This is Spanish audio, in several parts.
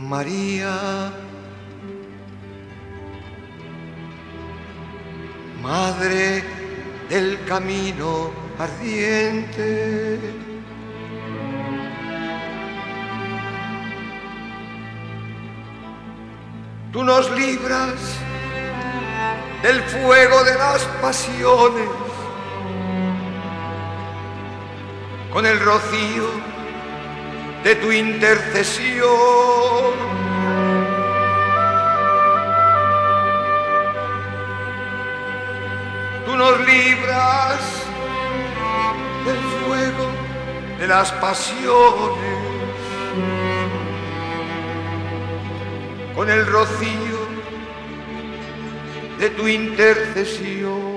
María, Madre del camino ardiente. Tú nos libras del fuego de las pasiones con el rocío de tu intercesión. Tú nos libras del fuego de las pasiones con el rocío de tu intercesión.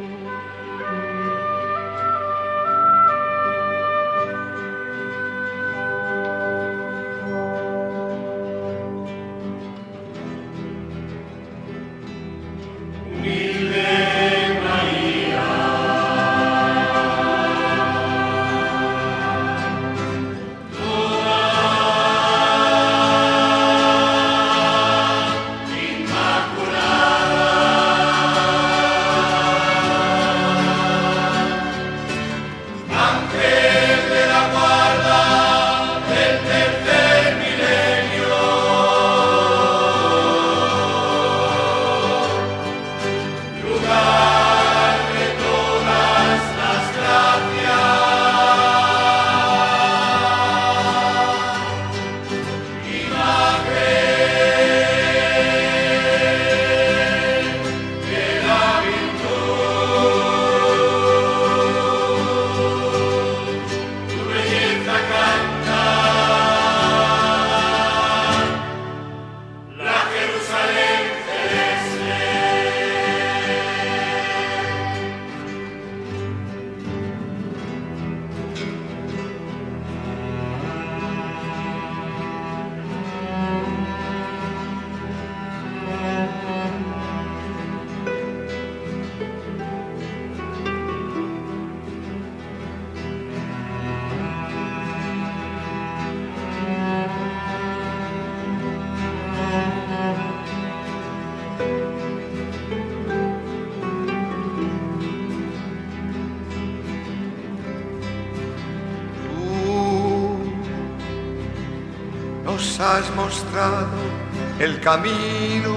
Nos has mostrado el camino,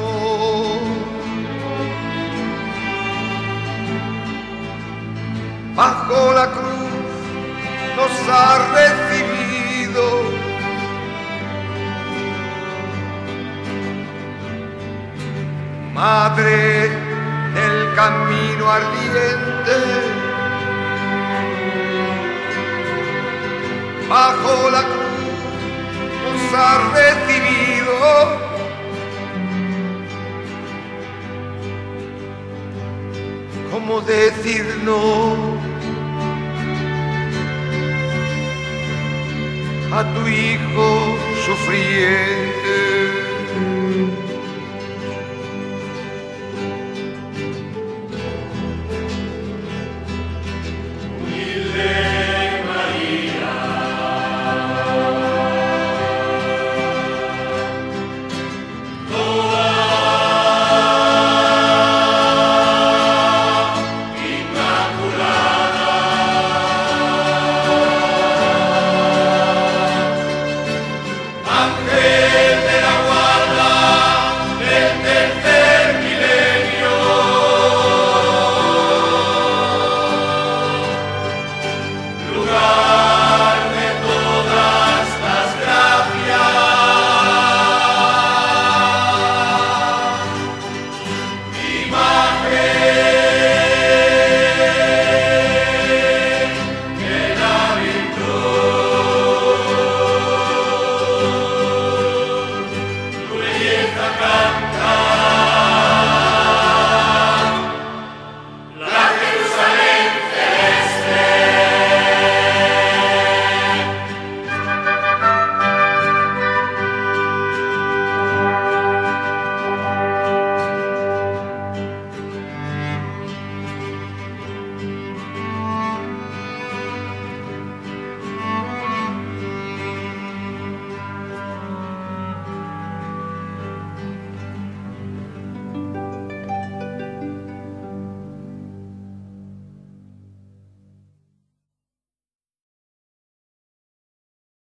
bajo la cruz nos has recibido, Madre del camino ardiente, bajo la cruz nos has recibido, ¿cómo decirnos a tu Hijo sufriente?